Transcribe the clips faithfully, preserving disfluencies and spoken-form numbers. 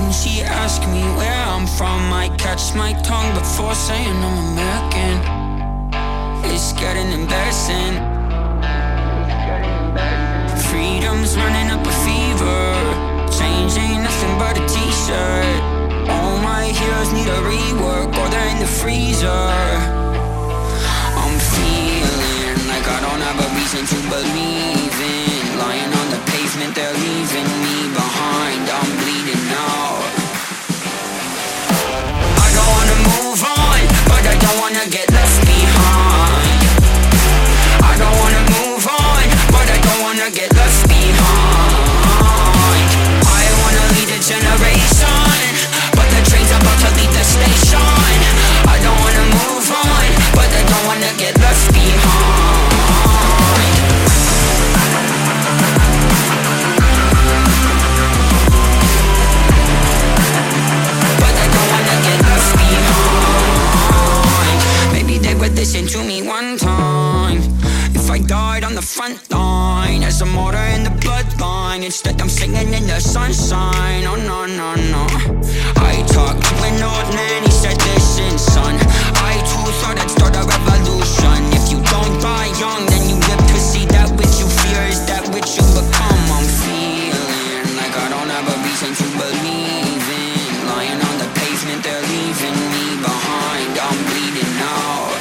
When she asks me where I'm from, I catch my tongue before saying I'm American. It's getting embarrassing. Freedom's running up a fever. Change ain't nothing but a t-shirt. All my heroes need a rework, or they're in the freezer. I'm feeling like I don't have a reason to believe in. Lying on the pavement, they're leaving me behind. I'm bleeding out. I don't wanna move on, but I don't wanna get left behind. I don't wanna move on, but I don't wanna get left behind. I wanna lead a generation, but the train's about to leave the station. I don't wanna move on, but I don't wanna get left behind. But I don't wanna get left behind. Maybe they would listen to me one time if I died on the front line as a martyr in the bloodline. Instead I'm singing in the sunshine. Oh no, no, no. I talked to an old man, he said listen son, I too thought I'd start a revolution. If you don't die young, then you live to see that which you fear is that which you become. I'm feeling like I don't have a reason to believe in. Lying on the pavement, they're leaving me behind. I'm bleeding out.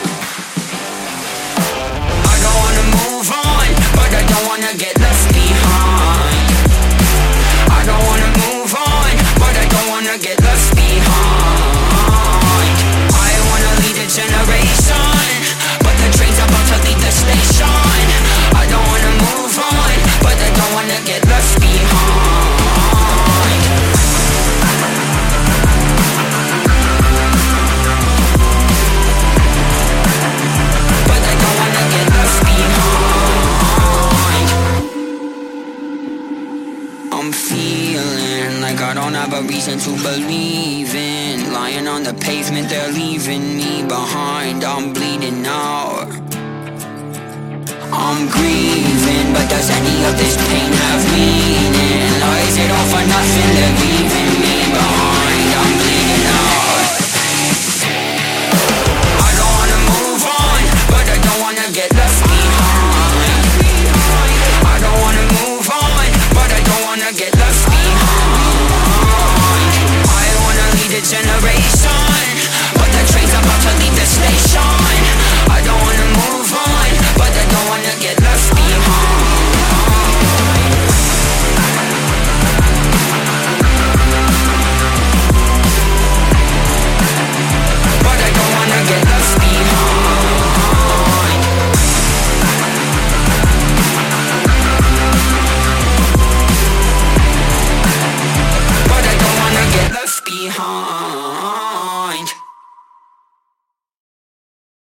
I don't wanna move on, but I don't wanna get left behind. I don't wanna move on, but I don't wanna get left behind. I wanna lead a generation, but the train's about to leave the station. I don't wanna move on, but I don't wanna get left behind. But I don't wanna get left behind. I'm feeling like I don't have a reason to believe in. Lying on the pavement, they're leaving me behind. I'm bleeding out. I'm grieving, but does any of this pain have meaning? Or is it all for nothing? They're leaving me behind. I'm bleeding out. I don't wanna move on, but I don't wanna get left behind. I don't wanna move on, but I don't wanna get left behind. I wanna lead a generation, but the train's about to leave the station. I don't wanna move on, but I don't wanna get left behind. But I don't wanna get left behind. But I don't wanna get left behind.